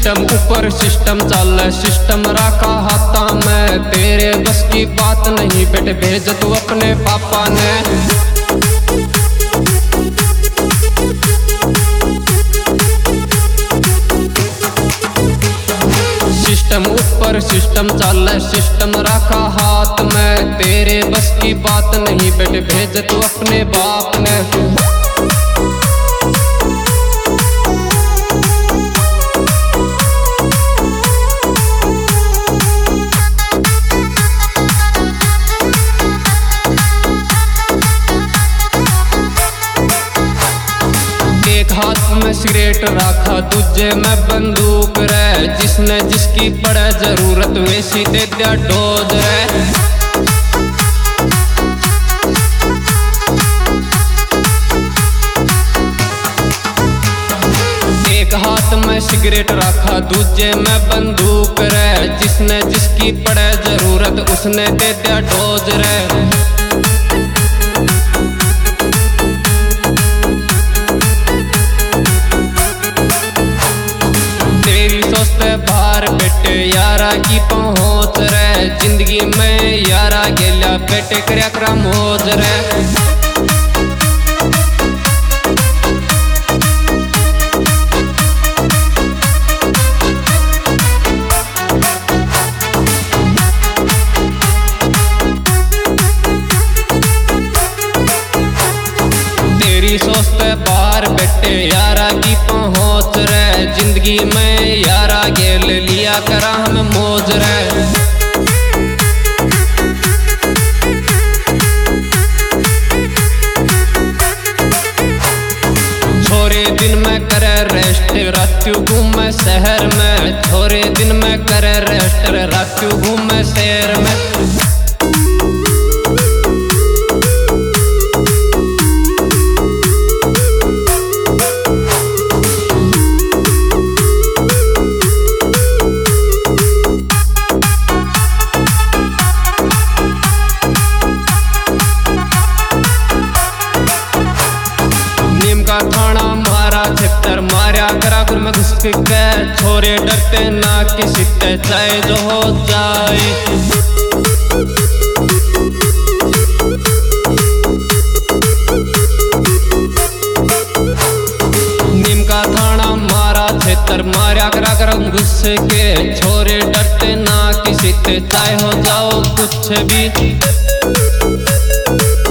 System ऊपर system चल system रखा हाथा में, तेरे बस की बात नहीं बेटे भेज तू अपने पापा ने। सिस्टम ऊपर सिस्टम चल सिस्टम रखा हाथ में, तेरे बस की बात नहीं बेटे भेज तू अपने बाप ने। एक हाथ में सिगरेट रखा दूजे में बंदूक रे, जिसने जिसकी पड़े जरूरत वैसी दे दिया डोज रे। एक हाथ में सिगरेट रखा दूजे में बंदूक रे, जिसने जिसकी पड़े जरूरत उसने दे दिया डोज रे। बाहर बेटे यारा की पहुंच रे, जिंदगी में यारा गेला बेटे कर्या करा मौज रे। तेरी सोचते बाहर बेटे यारा की पहुंच रे, जिंदगी में यारा गेल लिया करा हम मौज रे। छोरे दिन में करे रेस्ट रात्यू घूमे शहर में, छोरे दिन में करे रेस्ट रात्यू घूमे शहर में। थाना मारा छितर मारा करा गुर में घुस के, छोरे डरते ना किसी ते चाहे जो हो जाए। नीम का थाना मारा छितर मारा करा कर घुस के, छोरे डरते ना किसी ते चाहे हो जाओ कुछ भी।